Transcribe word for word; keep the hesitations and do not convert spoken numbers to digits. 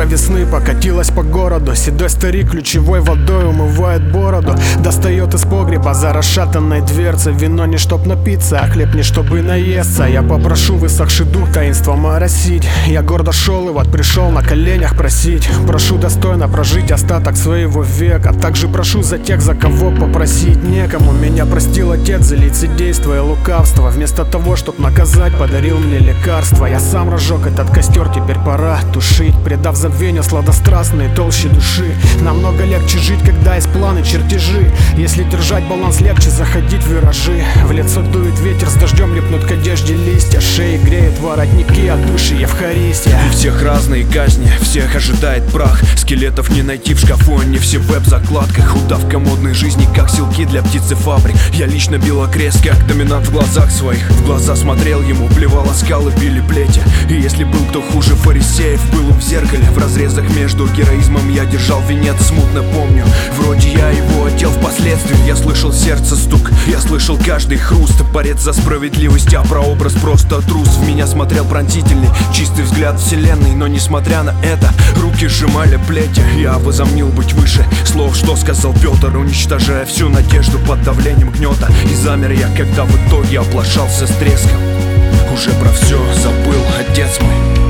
весны покатилась по городу. Седой старик ключевой водой умывает бороду. Достает из погреба за расшатанной дверцей вино не чтоб напиться, а хлеб не чтобы наесться. Я попрошу высохший дух таинством оросить. Я гордо шел и вот пришел на коленях просить. Прошу достойно прожить остаток своего века. Также прошу за тех, за кого попросить некому. Меня простил отец за лицедейство и лукавство. Вместо того, чтоб наказать, подарил мне лекарство. Я сам разжег этот костер, теперь пора тушить, предав забвению сладострастные толщи души. Намного легче жить, когда есть планы, чертежи. Если держать баланс, легче заходить в виражи. В лицо дует ветер, с дождем липнут к одежде листья. Шеи греют воротники, от души Евхаристия. У всех разные казни, всех ожидает прах. Скелетов не найти в шкафу, они все в веб-закладках. Удавка модной жизни, как силки для птицы фабрик. Я лично бил окрест, как доминант в глазах своих. В глаза смотрел ему, плевал, скалы били плети. И если был кто хуже фарисеев, был он в зеркале. В разрезах между героизмом я держал венец, смутно помню. Вроде я его одел впоследствии. Я слышал сердце стук, я слышал каждый хруст. Борец за справедливость, а прообраз просто трус. В меня смотрел пронзительный, чистый взгляд вселенной. Но несмотря на это, руки сжимали плети. Я возомнил быть выше слов, что сказал Петр, уничтожая всю надежду под давлением гнета. И замер я, когда в итоге оплошался с треском. Уже про все забыл, отец мой.